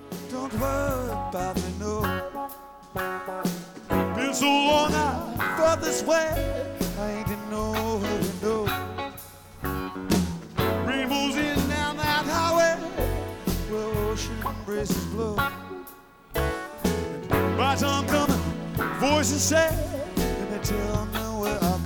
Don't worry about me, no. Been so long I felt this way. I ain't in no hurry, no. Rainbows in down that highway where ocean breezes blow. By time coming, voices say, let me tell me where I